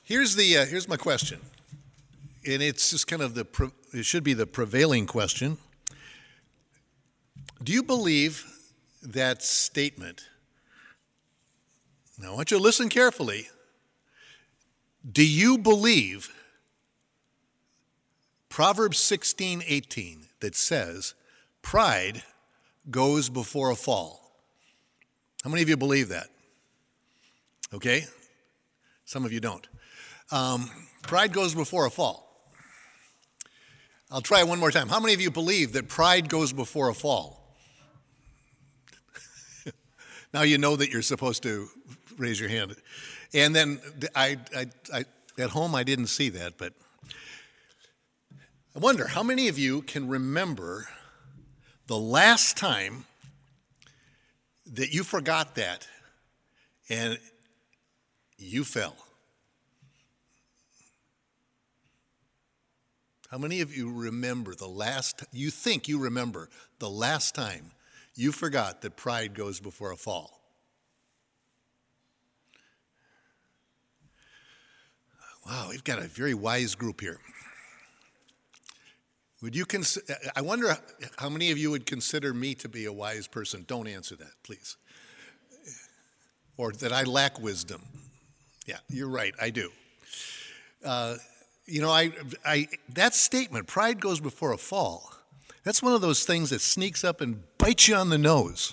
Here's my question, and it's just kind of it should be the prevailing question. Do you believe that statement? Now, I want you to listen carefully. Do you believe Proverbs 16:18 that says, pride goes before a fall? How many of you believe that? Okay? Some of you don't. Pride goes before a fall. I'll try it one more time. How many of you believe that pride goes before a fall? Now you know that you're supposed to raise your hand. And then I at home I didn't see that, but I wonder how many of you can remember the last time that you forgot that and you fell? How many of you remember you think you remember the last time you forgot that pride goes before a fall? Wow, we've got a very wise group here. I wonder how many of you would consider me to be a wise person. Don't answer that, please. Or that I lack wisdom. Yeah, you're right, I do. That statement, pride goes before a fall, that's one of those things that sneaks up and bites you on the nose.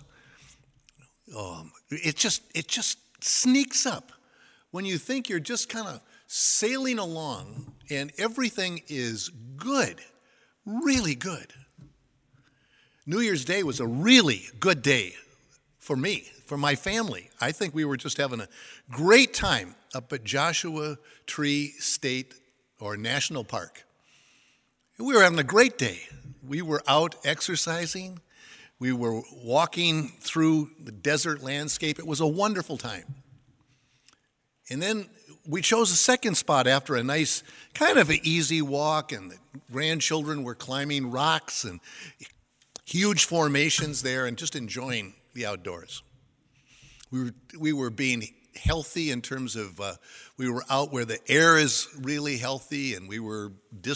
It just sneaks up when you think you're just kind of sailing along and everything is good, really good. New Year's Day was a really good day for me, for my family. I think we were just having a great time up at Joshua Tree State or National Park. We were having a great day. We were out exercising. We were walking through the desert landscape. It was a wonderful time. And then we chose a second spot after a nice, kind of an easy walk, and the grandchildren were climbing rocks and huge formations there and just enjoying the outdoors. We were being healthy in terms of we were out where the air is really healthy, and we were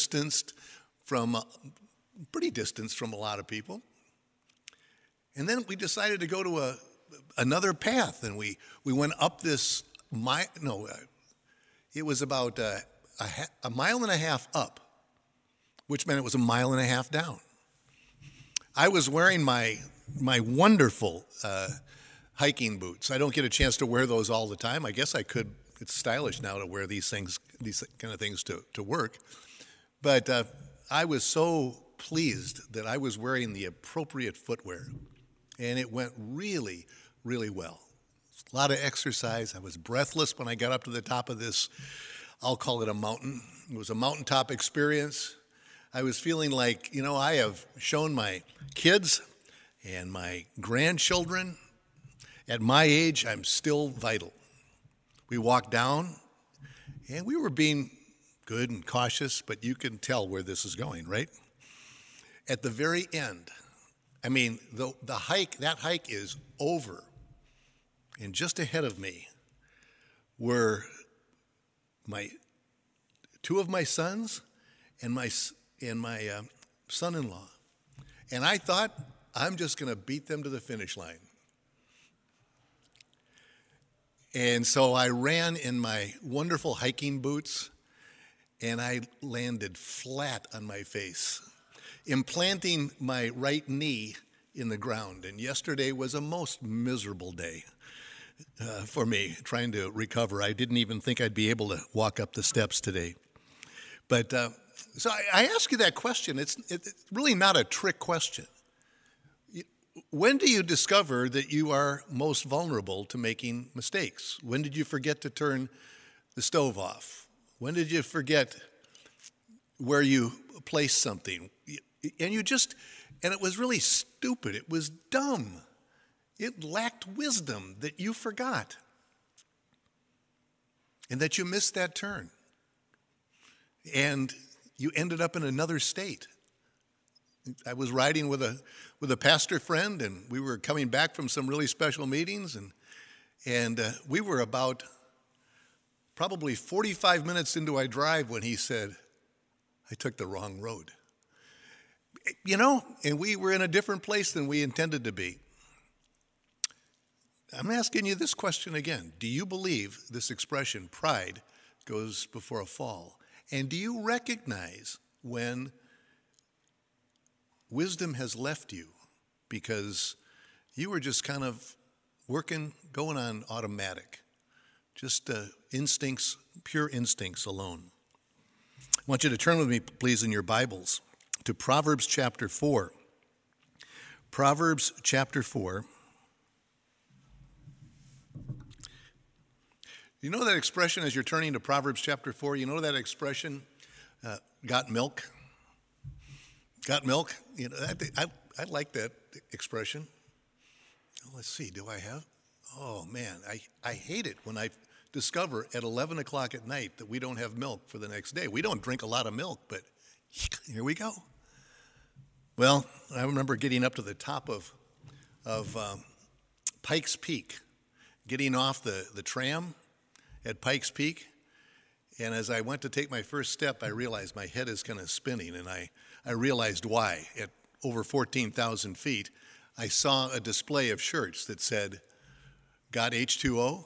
pretty distanced from a lot of people. And then we decided to go to another path, and we went up this it was about a mile and a half up, which meant it was a mile and a half down. I was wearing my wonderful hiking boots. I don't get a chance to wear those all the time. I guess I could. It's stylish now to wear these kind of things to work. But I was so pleased that I was wearing the appropriate footwear, and it went really, really well. A lot of exercise. I was breathless when I got up to the top of this, I'll call it a mountain. It was a mountaintop experience. I was feeling like, I have shown my kids and my grandchildren, at my age, I'm still vital. We walked down, and we were being good and cautious, but you can tell where this is going, right? At the very end, the hike, that hike is over. And just ahead of me were two of my sons and my son-in-law. And I thought, I'm just going to beat them to the finish line. And so I ran in my wonderful hiking boots, and I landed flat on my face, implanting my right knee in the ground. And yesterday was a most miserable day for me, trying to recover. I didn't even think I'd be able to walk up the steps today. But so I ask you that question. It's really not a trick question. When do you discover that you are most vulnerable to making mistakes? When did you forget to turn the stove off? When did you forget where you placed something? And it was really stupid. It was dumb. It lacked wisdom that you forgot and that you missed that turn. And you ended up in another state. I was riding with a pastor friend, and we were coming back from some really special meetings, and we were about probably 45 minutes into our drive when he said, I took the wrong road. And we were in a different place than we intended to be. I'm asking you this question again. Do you believe this expression, pride goes before a fall? And do you recognize when wisdom has left you because you were just kind of going on automatic, just instincts, pure instincts alone? I want you to turn with me, please, in your Bibles to Proverbs chapter 4. Proverbs chapter 4. You know that expression as you're turning to Proverbs chapter 4? You know that expression, got milk? Got milk? I like that expression. Let's see, do I have? Oh, man, I hate it when I discover at 11 o'clock at night that we don't have milk for the next day. We don't drink a lot of milk, but here we go. Well, I remember getting up to the top of Pikes Peak, getting off the tram at Pikes Peak, and as I went to take my first step, I realized my head is kind of spinning, and I realized why. At over 14,000 feet, I saw a display of shirts that said, got H2O?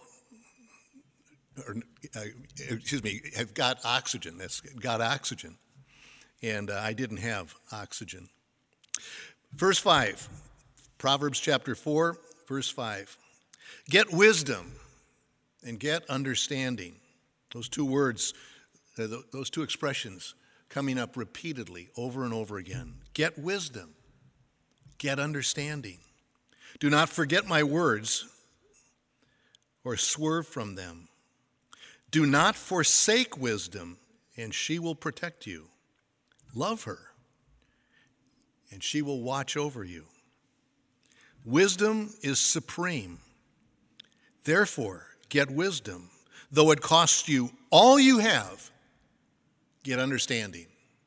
Have got oxygen. That's got oxygen. And I didn't have oxygen. Verse 5, Proverbs chapter 4, verse 5. Get wisdom and get understanding. Those two words, those two expressions coming up repeatedly over and over again. Get wisdom, get understanding. Do not forget my words or swerve from them. Do not forsake wisdom, and she will protect you. Love her, and she will watch over you. Wisdom is supreme. Therefore, get wisdom. Though it costs you all you have, get understanding.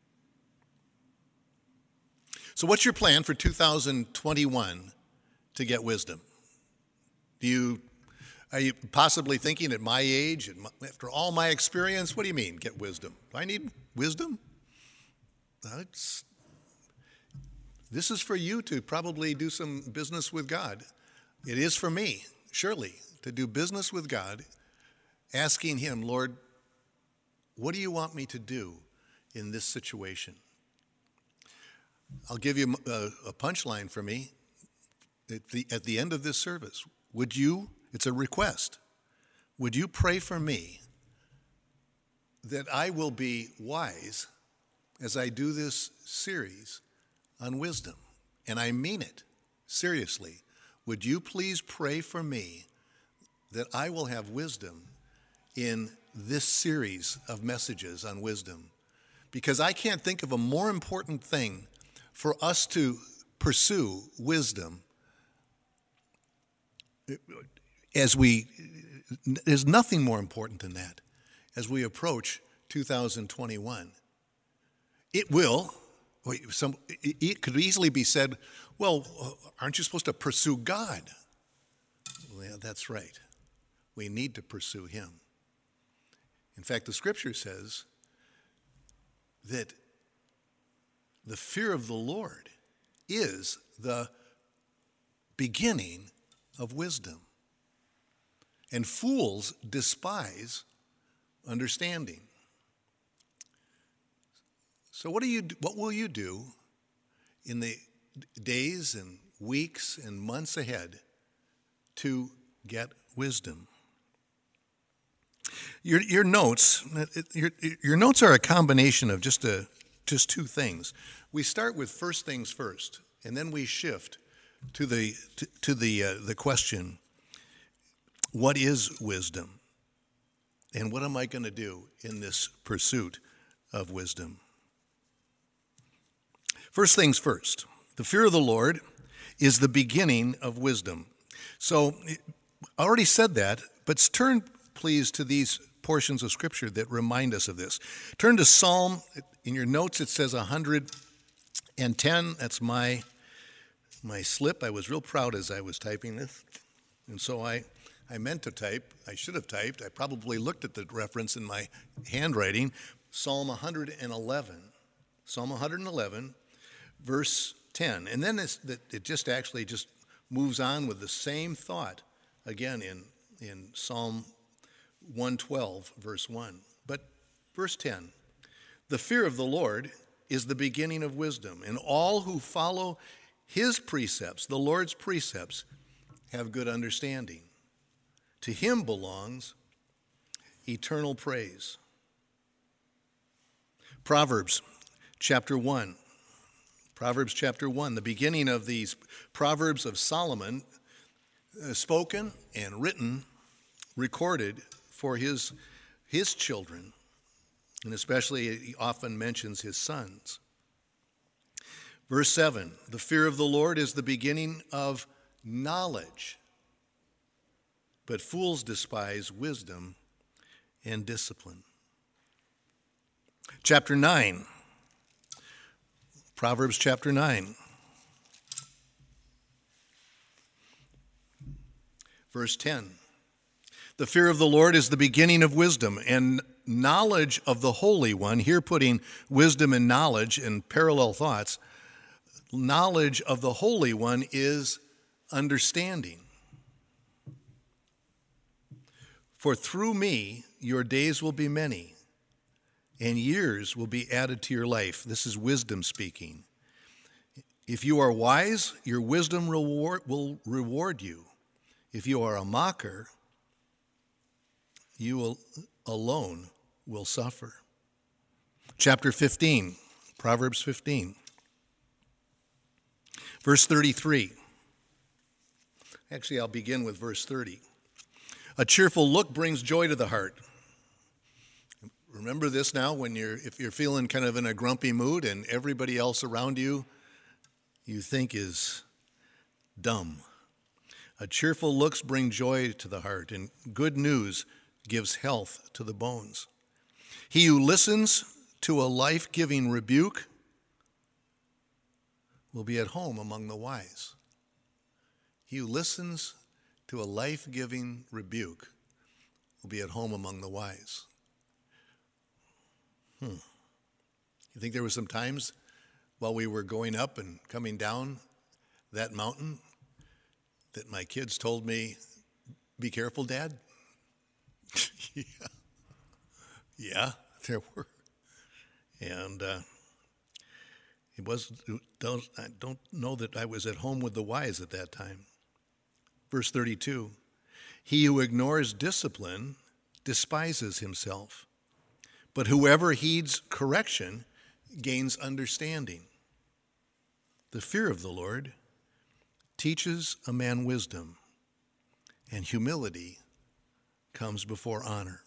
So what's your plan for 2021 to get wisdom? Are you possibly thinking at my age, and after all my experience, what do you mean, get wisdom? Do I need wisdom? This is for you to probably do some business with God. It is for me, surely, to do business with God, asking him, Lord, what do you want me to do in this situation? I'll give you a punchline for me at the end of this service. Would you, it's a request, would you pray for me that I will be wise as I do this series on wisdom? And I mean it, seriously. Would you please pray for me that I will have wisdom in this series of messages on wisdom? Because I can't think of a more important thing for us to pursue wisdom there's nothing more important than that as we approach 2021. It could easily be said, well, aren't you supposed to pursue God? Well, that's right. We need to pursue him. In fact, the scripture says that the fear of the Lord is the beginning of wisdom. And fools despise understanding. So what will you do in the days and weeks and months ahead to get wisdom? Your notes are a combination of just two things. We start with first things first, and then we shift to the question, what is wisdom? And what am I going to do in this pursuit of wisdom? First things first, the fear of the Lord is the beginning of wisdom. So I already said that, but turn please to these portions of Scripture that remind us of this. Turn to Psalm, in your notes it says 110, that's my slip. I was real proud as I was typing this, and so I I meant to type. I should have typed. I probably looked at the reference in my handwriting. Psalm 111. Psalm 111, verse 10. And then it just actually just moves on with the same thought again in Psalm 112, verse 1. But verse 10, the fear of the Lord is the beginning of wisdom, and all who follow his precepts, the Lord's precepts, have good understanding. To him belongs eternal praise. Proverbs chapter 1. Proverbs chapter 1, the beginning of these Proverbs of Solomon, spoken and written, recorded for his children, and especially he often mentions his sons. Verse 7, the fear of the Lord is the beginning of knowledge, but fools despise wisdom and discipline. Chapter 9, Proverbs chapter 9, verse 10. The fear of the Lord is the beginning of wisdom, and knowledge of the Holy One, here putting wisdom and knowledge in parallel thoughts, knowledge of the Holy One is understanding. For through me your days will be many, and years will be added to your life. This is wisdom speaking. If you are wise, your wisdom will reward you. If you are a mocker, you alone will suffer. Chapter 15, Proverbs 15, verse 33. Actually, I'll begin with verse 30. A cheerful look brings joy to the heart. Remember this now if you're feeling kind of in a grumpy mood and everybody else around you think is dumb. A cheerful looks bring joy to the heart, and good news gives health to the bones. He who listens to a life-giving rebuke will be at home among the wise. He who listens to a life-giving rebuke will be at home among the wise. You think there were some times while we were going up and coming down that mountain that my kids told me, "Be careful, Dad"? Yeah, there were. And I don't know that I was at home with the wise at that time. Verse 32, he who ignores discipline despises himself, but whoever heeds correction gains understanding. The fear of the Lord teaches a man wisdom, and humility comes before honor.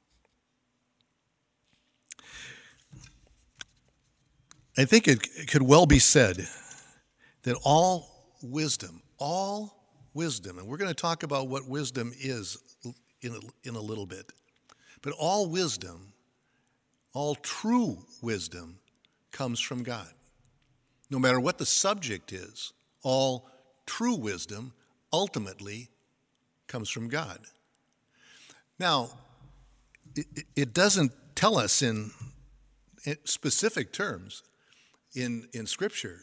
I think it could well be said that all wisdom, and we're going to talk about what wisdom is in a little bit, but all wisdom, all true wisdom comes from God. No matter what the subject is, all true wisdom ultimately comes from God. Now, it doesn't tell us in specific terms in Scripture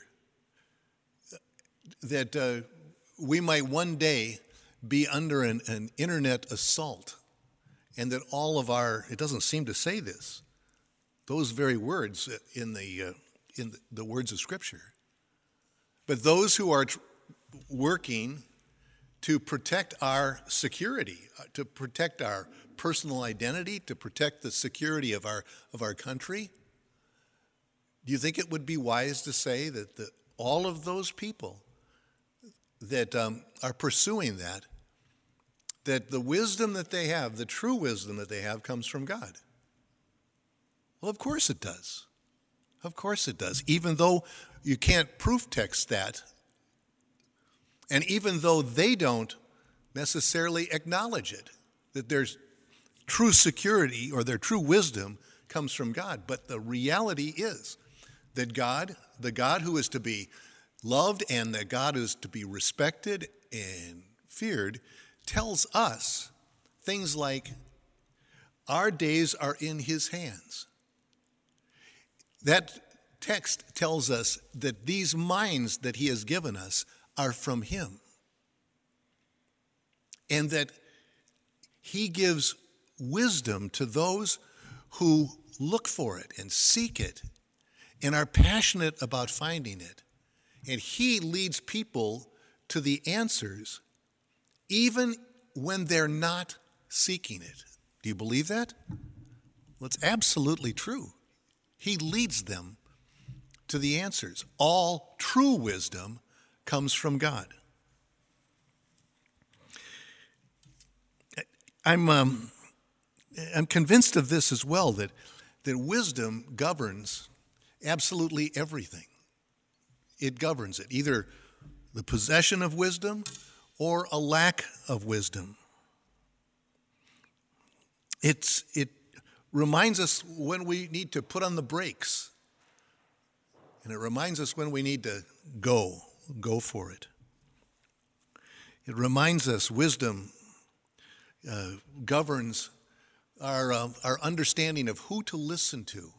that we might one day be under an internet assault, and that all of it doesn't seem to say this, those very words in the words of Scripture. But those who are working to protect our security, to protect our personal identity, to protect the security of our country, do you think it would be wise to say that all of those people that are pursuing that the wisdom that they have, the true wisdom that they have, comes from God? Well, of course it does. Of course it does. Even though you can't proof text that, and even though they don't necessarily acknowledge it, that there's true security or their true wisdom comes from God. But the reality is that God, the God who is to be loved and the God who is to be respected and feared, tells us things like, our days are in his hands. That text tells us that these minds that he has given us are from him, and that he gives wisdom to those who look for it and seek it and are passionate about finding it. And he leads people to the answers even when they're not seeking it. Do you believe that? Well, it's absolutely true. He leads them to the answers. All true wisdom comes from God. I'm convinced of this as well, that wisdom governs absolutely everything. It governs it, either the possession of wisdom or a lack of wisdom. It reminds us when we need to put on the brakes, and it reminds us when we need to go for it. It reminds us wisdom governs our understanding of who to listen to,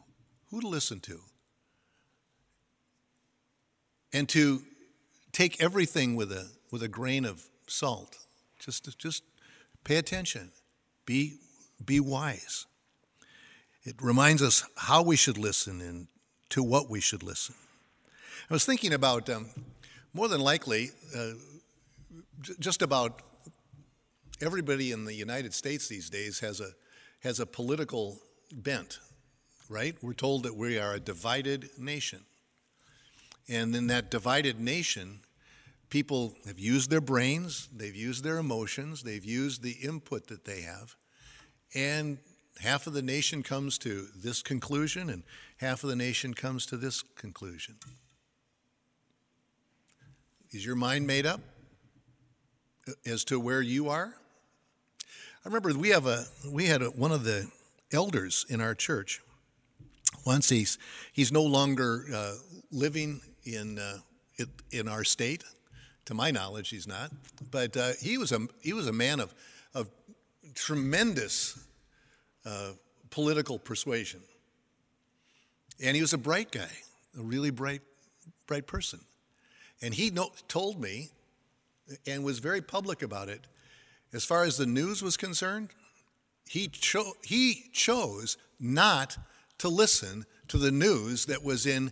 and to take everything with a grain of salt. Just pay attention, be wise. It reminds us how we should listen and to what we should listen. I was thinking about more than likely just about everybody in the United States these days has a political bent, right? We're told that we are a divided nation. And in that divided nation, people have used their brains, they've used their emotions, they've used the input that they have, and half of the nation comes to this conclusion and half of the nation comes to this conclusion. Is your mind made up as to where you are? I remember we had one of the elders in our church. Once he's no longer living in our state. To my knowledge, he's not. But he was a man of tremendous political persuasion, and he was a bright guy, a really bright person. And he told me, and was very public about it, as far as the news was concerned, he chose not to listen to the news that was in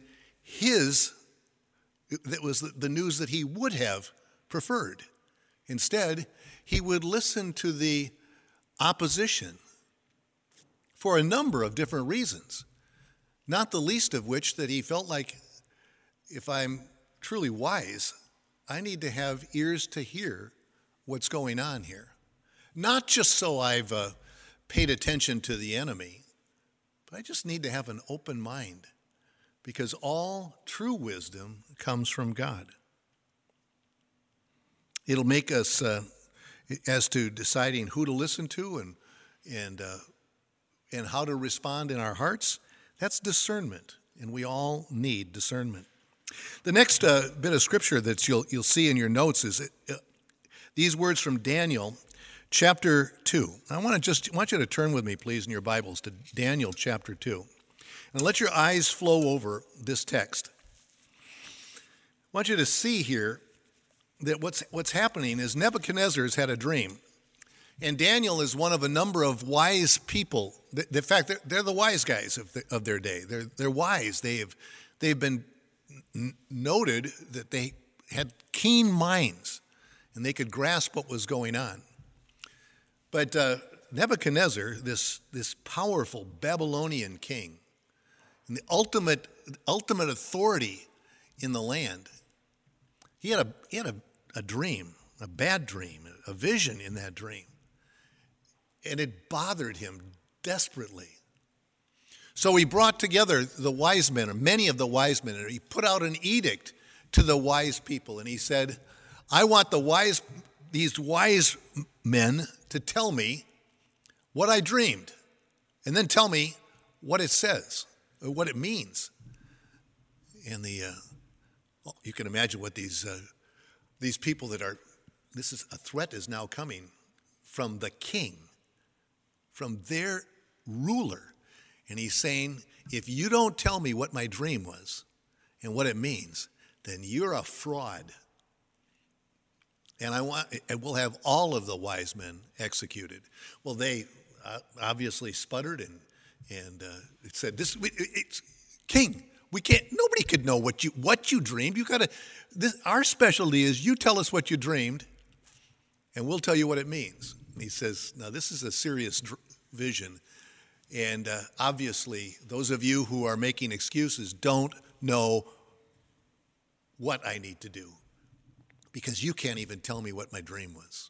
that was the news that he would have preferred. Instead, he would listen to the opposition for a number of different reasons, not the least of which that he felt like, if I'm truly wise, I need to have ears to hear what's going on here. Not just so I've paid attention to the enemy, but I just need to have an open mind, because all true wisdom comes from God. It'll make us, as to deciding who to listen to and how to respond in our hearts, that's discernment, and we all need discernment. The next bit of scripture that you'll see in your notes is these words from Daniel chapter 2. I want you to turn with me, please, in your Bibles to Daniel chapter 2. And let your eyes flow over this text. I want you to see here that what's happening is Nebuchadnezzar's had a dream. And Daniel is one of a number of wise people. In fact, they're the wise guys of their day. They're wise. They've been noted that they had keen minds and they could grasp what was going on. But Nebuchadnezzar, this powerful Babylonian king, and the ultimate authority in the land, he had a dream, a bad dream, a vision in that dream. And it bothered him desperately. So he brought together the wise men, or many of the wise men, and he put out an edict to the wise people. And he said, I want these wise men to tell me what I dreamed, and then tell me what it says, or what it means. And you can imagine what these people this is a threat is now coming from the king, from their ruler. And he's saying, if you don't tell me what my dream was and what it means, then you're a fraud. And we'll have all of the wise men executed. Well, they obviously sputtered and it said, it's king. We can't. Nobody could know what you dreamed. You gotta. Our specialty is you tell us what you dreamed, and we'll tell you what it means. And he says, now this is a serious vision, and obviously those of you who are making excuses don't know what I need to do, because you can't even tell me what my dream was.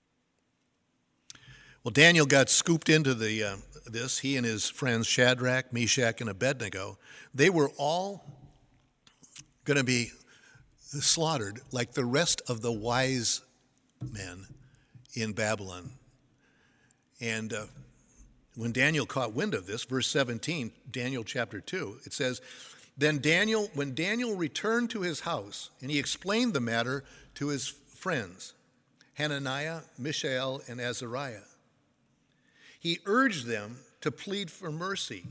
Well, Daniel got scooped into this. He and his friends Shadrach, Meshach, and Abednego, they were all going to be slaughtered like the rest of the wise men in Babylon. And when Daniel caught wind of this, verse 17, Daniel chapter 2, it says, when Daniel returned to his house, and he explained the matter to his friends, Hananiah, Mishael, and Azariah, he urged them to plead for mercy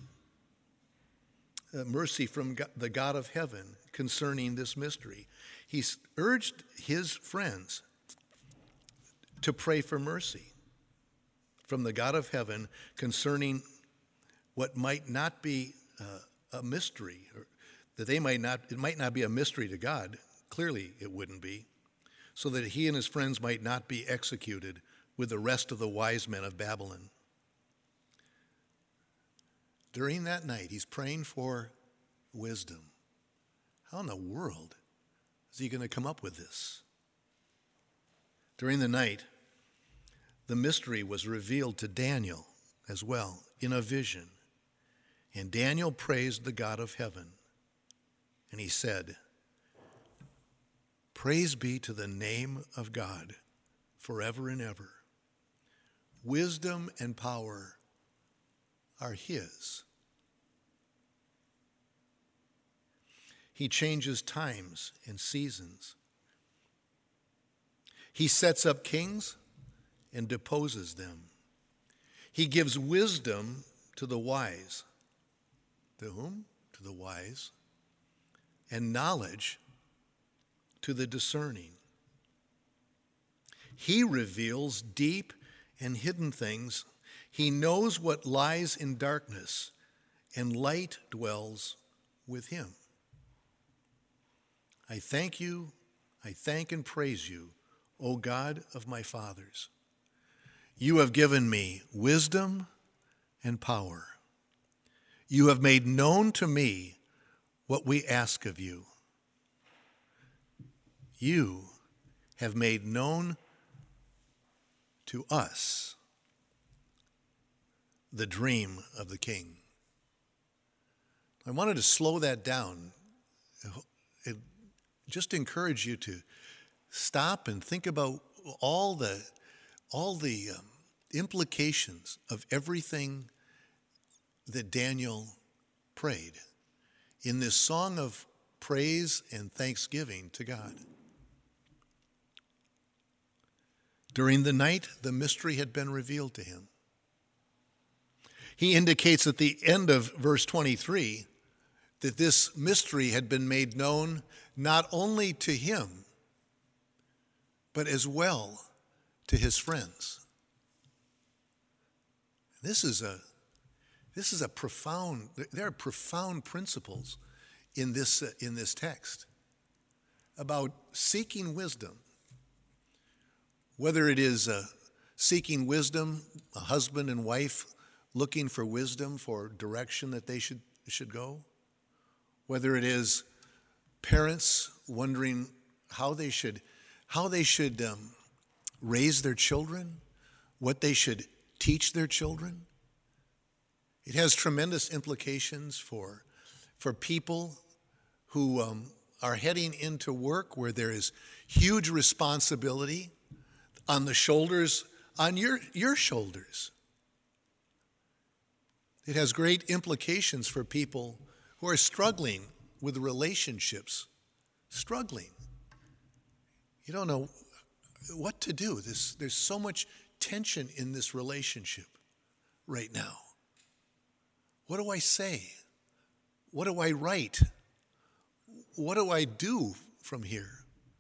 from the God of heaven concerning this mystery. He urged his friends to pray for mercy from the God of heaven concerning what might not be a mystery, or that it might not be a mystery to God. Clearly it wouldn't be, so that he and his friends might not be executed with the rest of the wise men of Babylon. During that night, he's praying for wisdom. How in the world is he going to come up with this? During the night, the mystery was revealed to Daniel as well in a vision. And Daniel praised the God of heaven. And he said, "Praise be to the name of God forever and ever. Wisdom and power are his. He changes times and seasons. He sets up kings and deposes them. He gives wisdom to the wise." To whom? To the wise. "And knowledge to the discerning. He reveals deep and hidden things. He knows what lies in darkness, and light dwells with him. I thank and praise you, O God of my fathers. You have given me wisdom and power. You have made known to me what we ask of you. You have made known to us the dream of the king." I wanted to slow that down and just encourage you to stop and think about all the implications of everything that Daniel prayed in this song of praise and thanksgiving to God. During the night, the mystery had been revealed to him. He indicates at the end of verse 23 that this mystery had been made known not only to him, but as well to his friends. There are profound principles in this text about seeking wisdom. Whether it is seeking wisdom, a husband and wife looking for wisdom for direction that they should go, whether it is parents wondering how they should raise their children, what they should teach their children. It has tremendous implications for people who are heading into work where there is huge responsibility on your shoulders. It has great implications for people who are struggling with relationships, struggling. You don't know what to do. There's so much tension in this relationship right now. What do I say? What do I write? What do I do from here?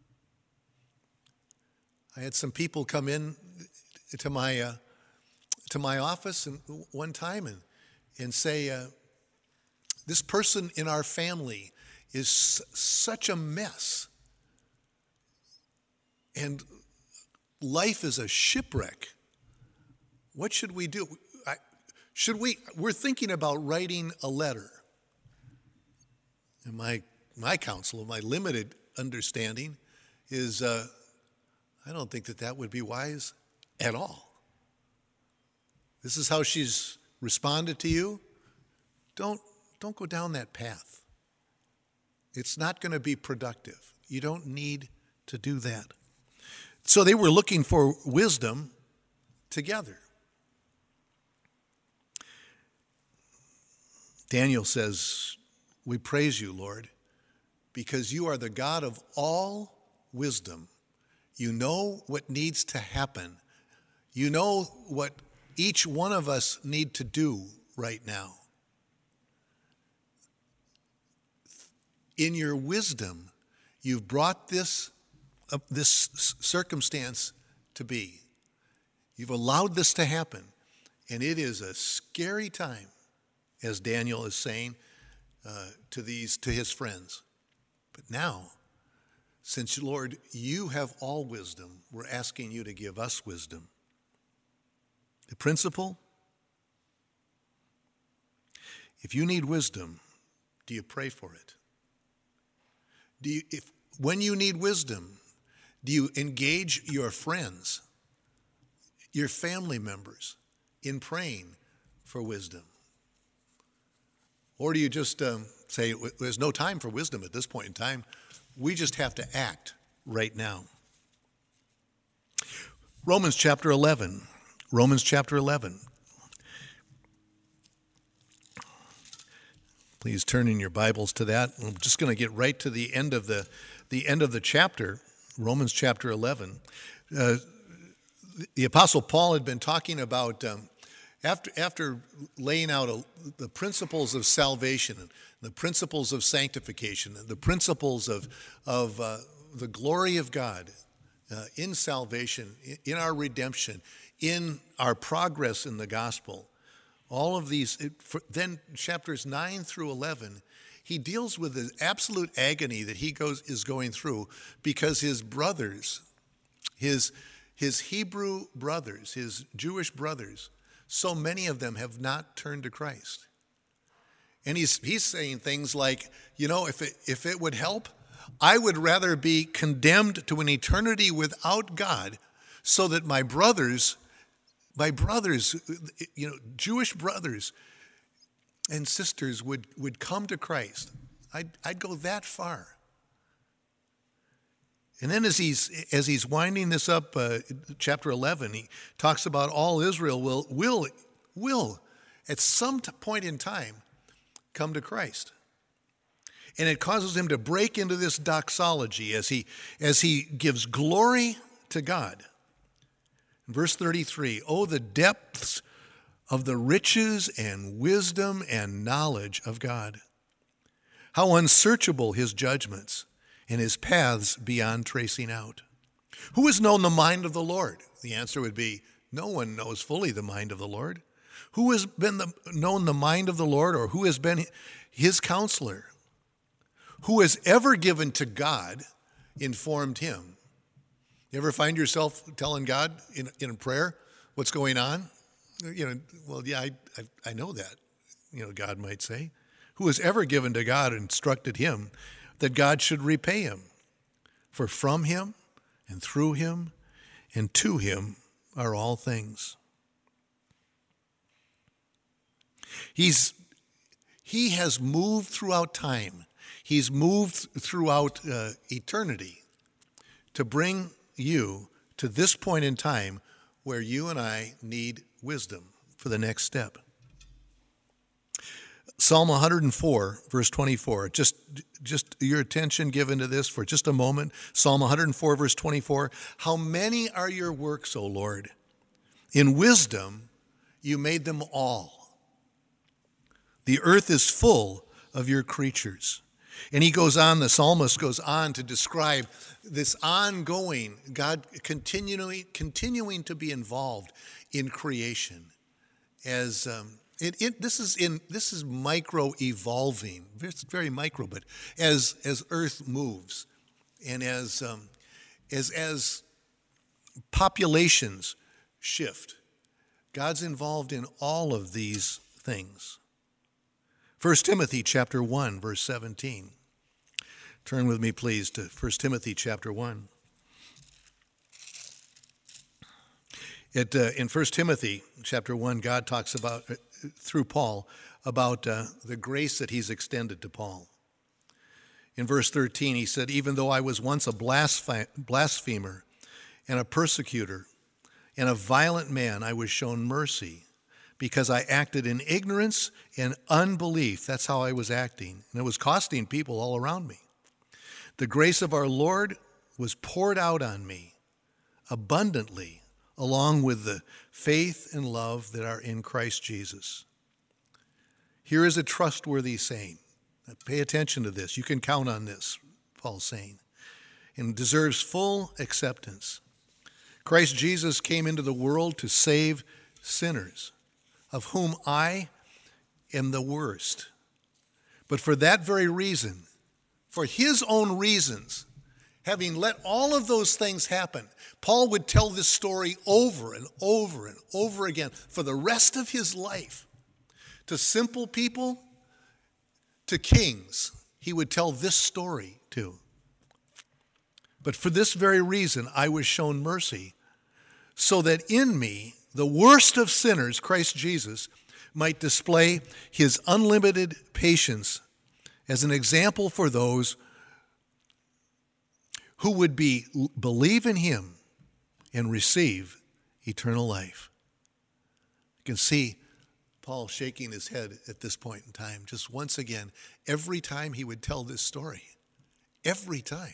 I had some people come in to my office one time and say, this person in our family is such a mess, and life is a shipwreck. What should we do? We're thinking about writing a letter. And my counsel, my limited understanding is, I don't think that would be wise at all. This is how she's responded to you. Don't go down that path. It's not going to be productive. You don't need to do that. So they were looking for wisdom together. Daniel says, we praise you, Lord, because you are the God of all wisdom. You know what needs to happen. You know what each one of us need to do right now. In your wisdom, you've brought this circumstance to be. You've allowed this to happen. And it is a scary time, as Daniel is saying to his friends. But now, since, Lord, you have all wisdom, we're asking you to give us wisdom. The principle, if you need wisdom, do you pray for it? When you need wisdom, do you engage your friends, your family members, in praying for wisdom? Or do you just say, there's no time for wisdom at this point in time. We just have to act right now. Romans chapter 11. Please turn in your Bibles to that. I'm just going to get right to the end of the chapter, Romans chapter 11. The Apostle Paul had been talking about after laying out the principles of salvation, the principles of sanctification, the principles of the glory of God in salvation, in our redemption, in our progress in the gospel. All of these, then chapters 9 through 11, he deals with the absolute agony that he is going through because his brothers, his Hebrew brothers, his Jewish brothers, so many of them have not turned to Christ. And he's saying things like, if it would help, I would rather be condemned to an eternity without God so that my brothers, Jewish brothers and sisters would come to Christ. I'd go that far. And then as he's winding this up, chapter 11, he talks about all Israel will at some point in time come to Christ. And it causes him to break into this doxology as he gives glory to God. Verse 33, oh, the depths of the riches and wisdom and knowledge of God. How unsearchable his judgments and his paths beyond tracing out. Who has known the mind of the Lord? The answer would be, no one knows fully the mind of the Lord. Who has known the mind of the Lord, or who has been his counselor? Who has ever given to God informed him? You ever find yourself telling God in a prayer what's going on? Well, yeah, I know that, God might say. Who has ever given to God instructed him that God should repay him? For from him and through him and to him are all things. He has moved throughout time. He's moved throughout eternity to bring you to this point in time where you and I need wisdom for the next step. Psalm 104, verse 24. Just your attention given to this for just a moment. Psalm 104, verse 24. How many are your works, O Lord? In wisdom, you made them all. The earth is full of your creatures. And he goes on, the psalmist goes on to describe this ongoing, God continuing to be involved in creation. As this is micro evolving. It's very micro, but as Earth moves, and as populations shift, God's involved in all of these things. 1 Timothy chapter 1, verse 17. Turn with me, please, to 1 Timothy chapter 1. In 1 Timothy chapter 1, God talks about, through Paul, about the grace that he's extended to Paul. In verse 13, he said, even though I was once a blasphemer and a persecutor and a violent man, I was shown mercy because I acted in ignorance and unbelief. That's how I was acting. And it was costing people all around me. The grace of our Lord was poured out on me abundantly, along with the faith and love that are in Christ Jesus. Here is a trustworthy saying. Pay attention to this. You can count on this, Paul's saying, and deserves full acceptance. Christ Jesus came into the world to save sinners, of whom I am the worst. But for that very reason, for his own reasons, having let all of those things happen, Paul would tell this story over and over and over again for the rest of his life. To simple people, to kings, he would tell this story too. But for this very reason, I was shown mercy, so that in me, the worst of sinners, Christ Jesus, might display his unlimited patience as an example for those who would believe in him and receive eternal life. You can see Paul shaking his head at this point in time. Just once again, every time he would tell this story, every time,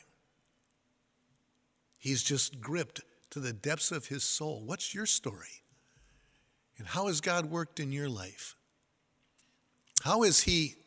he's just gripped to the depths of his soul. What's your story? And how has God worked in your life? How has he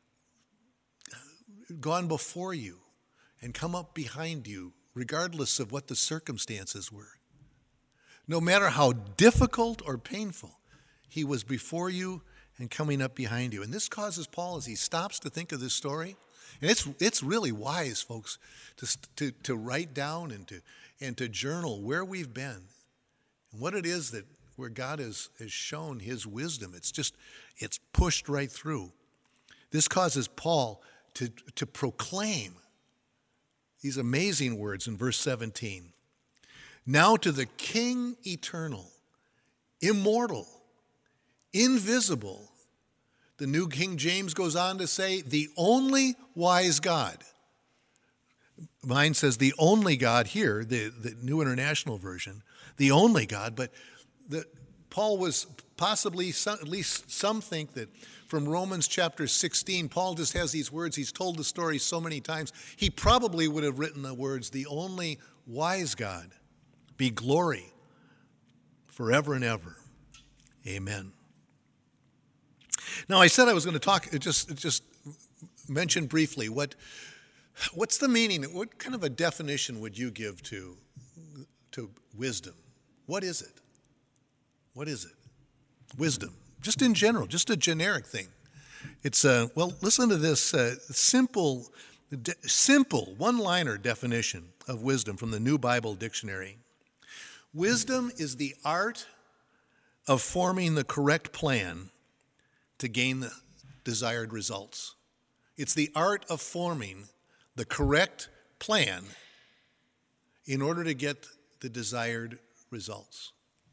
gone before you and come up behind you, regardless of what the circumstances were? No matter how difficult or painful, he was before you and coming up behind you. And this causes Paul, as he stops to think of this story, and it's really wise, folks, to write down and to journal where we've been and what it is that where God has shown his wisdom. It's pushed right through. This causes Paul to proclaim these amazing words in verse 17. Now to the King eternal, immortal, invisible. The New King James goes on to say, the only wise God. Mine says the only God here, the New International Version, the only God, but Paul was possibly, at least some think that from Romans chapter 16, Paul just has these words. He's told the story so many times. He probably would have written the words, the only wise God, be glory forever and ever. Amen. Now, I said I was going to talk, just mention briefly, what's the meaning, what kind of a definition would you give to wisdom? What is it? What is it? Wisdom. Just in general, just a generic thing. It's, listen to this simple one-liner definition of wisdom from the New Bible Dictionary. Wisdom is the art of forming the correct plan to gain the desired results. It's the art of forming the correct plan in order to get the desired results.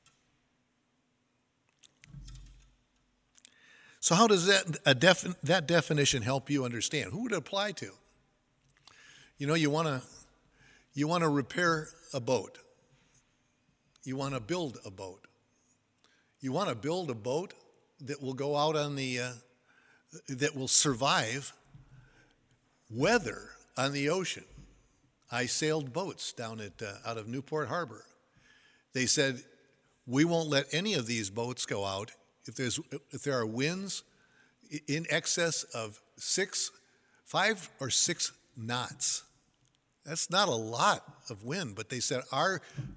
So how does that definition help you understand? Who would it apply to? You know, you want to repair a boat. You want to build a boat. You want to build a boat that will go out on that will survive weather on the ocean. I sailed boats down out of Newport Harbor. They said, we won't let any of these boats go out if there are winds in excess of 5 or 6 knots. That's not a lot of wind, but they said our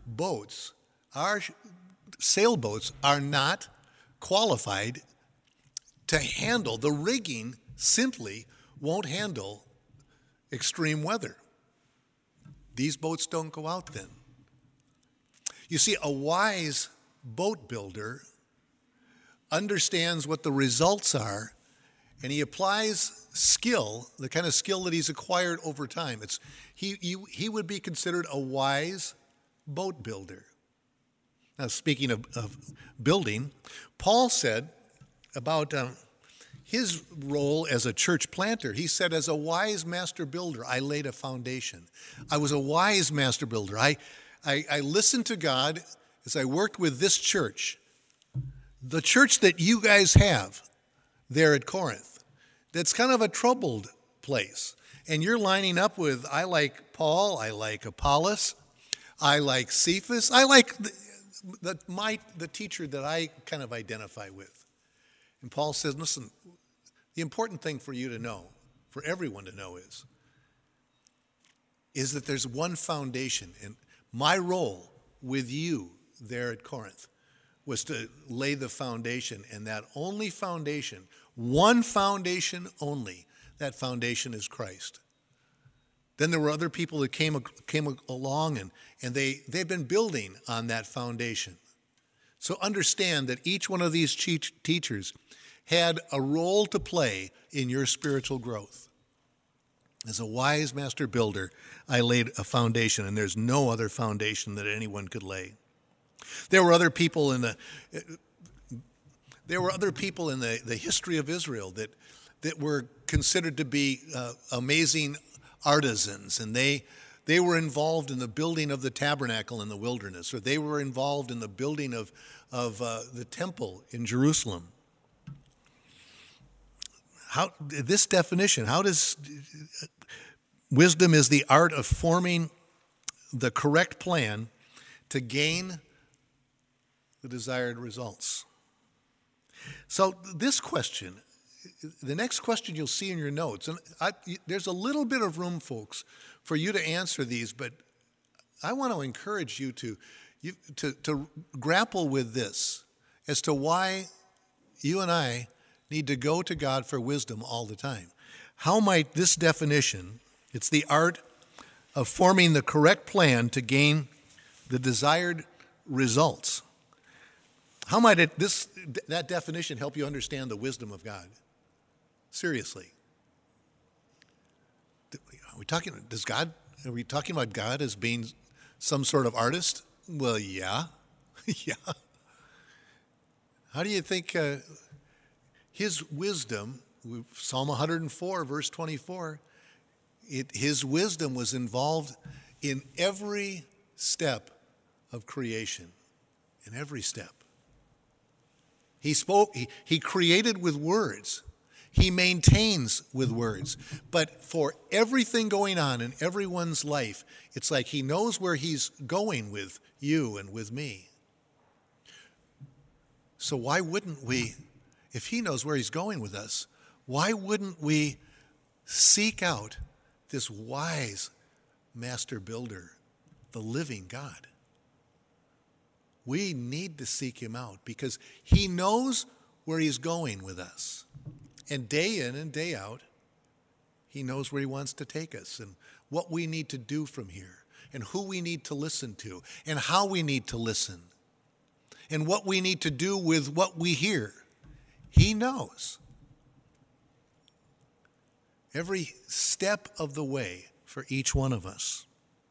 sailboats are not qualified to handle, the rigging simply won't handle extreme weather. These boats don't go out then. You see, a wise boat builder understands what the results are, and he applies skill, the kind of skill that he's acquired over time. He would be considered a wise boat builder. Now, speaking of building, Paul said about his role as a church planter, he said, as a wise master builder, I laid a foundation. I was a wise master builder. I listened to God as I worked with this church, the church that you guys have there at Corinth. That's kind of a troubled place. And you're lining up with, I like Paul, I like Apollos, I like Cephas, I like the teacher that I kind of identify with. And Paul says, listen, the important thing for you to know, for everyone to know is that there's one foundation. And my role with you there at Corinth was to lay the foundation, and that only foundation, one foundation only, that foundation is Christ. Then there were other people that came along, and they've been building on that foundation. So understand that each one of these teachers had a role to play in your spiritual growth. As a wise master builder, I laid a foundation, and there's no other foundation that anyone could lay. There were other people in the history of Israel that were considered to be amazing artisans, and they were involved in the building of the tabernacle in the wilderness, or they were involved in the building of the temple in Jerusalem. This definition, how does wisdom is the art of forming the correct plan to gain the desired results. So this question, the next question you'll see in your notes, and there's a little bit of room, folks, for you to answer these, but I want to encourage you to grapple with this as to why you and I need to go to God for wisdom all the time. How might this definition, it's the art of forming the correct plan to gain the desired results. How might that definition help you understand the wisdom of God? Seriously. Are we talking about God as being some sort of artist? Well, yeah. Yeah. How do you think his wisdom, Psalm 104, verse 24, his wisdom was involved in every step of creation, in every step. He spoke, he created with words. He maintains with words. But for everything going on in everyone's life, it's like he knows where he's going with you and with me. So why wouldn't we, if he knows where he's going with us, why wouldn't we seek out this wise master builder, the living God? We need to seek him out because he knows where he's going with us. And day in and day out, he knows where he wants to take us and what we need to do from here and who we need to listen to and how we need to listen and what we need to do with what we hear. He knows every step of the way for each one of us.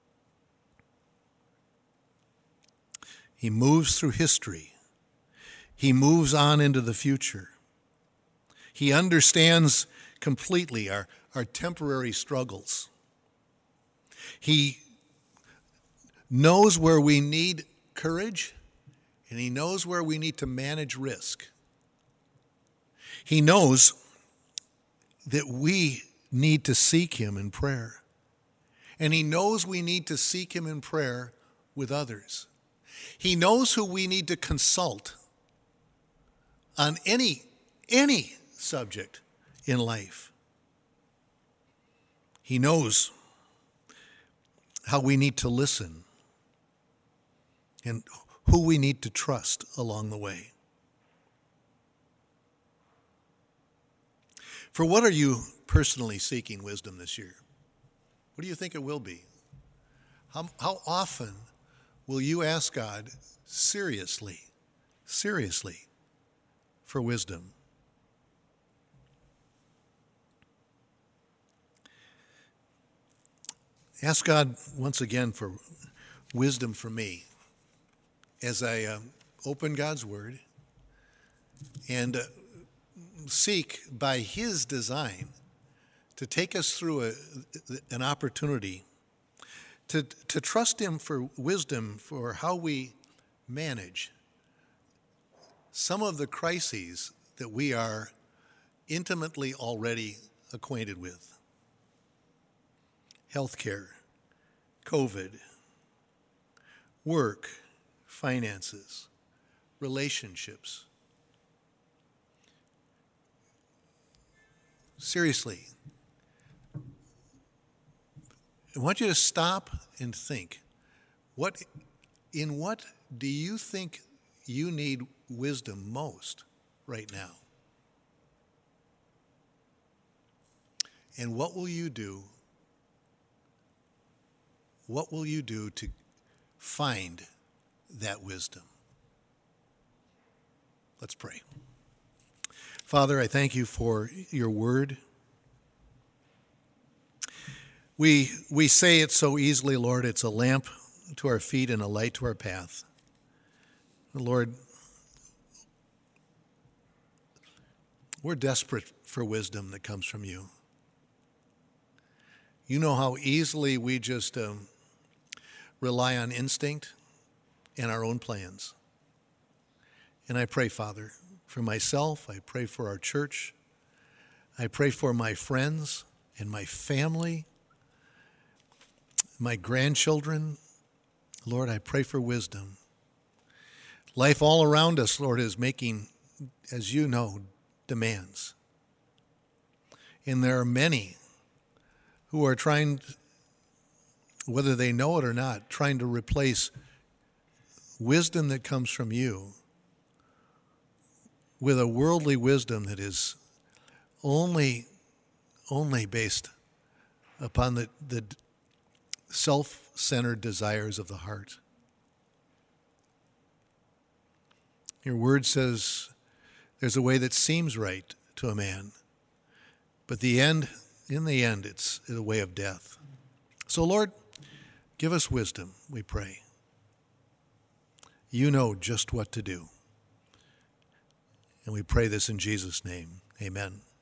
He moves through history. He moves on into the future. He understands completely our temporary struggles. He knows where we need courage, and he knows where we need to manage risk. He knows that we need to seek him in prayer. And he knows we need to seek him in prayer with others. He knows who we need to consult on any subject in life. He knows how we need to listen and who we need to trust along the way. For what are you personally seeking wisdom this year? What do you think it will be? How often will you ask God seriously for wisdom? Ask God once again for wisdom for me as I open God's Word and seek by His design to take us through an opportunity to trust Him for wisdom for how we manage some of the crises that we are intimately already acquainted with. Healthcare, COVID, work, finances, relationships. Seriously, I want you to stop and think. In what do you think you need wisdom most right now? And what will you do? What will you do to find that wisdom? Let's pray. Father, I thank you for your word. We say it so easily, Lord. It's a lamp to our feet and a light to our path. Lord, we're desperate for wisdom that comes from you. You know how easily we just rely on instinct and our own plans. And I pray, Father, for myself, I pray for our church, I pray for my friends and my family, my grandchildren. Lord, I pray for wisdom. Life all around us, Lord, is making, as you know, demands. And there are many who are trying, whether they know it or not, trying to replace wisdom that comes from you with a worldly wisdom that is only based upon the self-centered desires of the heart. Your word says there's a way that seems right to a man, but in the end, it's the way of death. So, Lord, give us wisdom, we pray. You know just what to do. And we pray this in Jesus' name. Amen.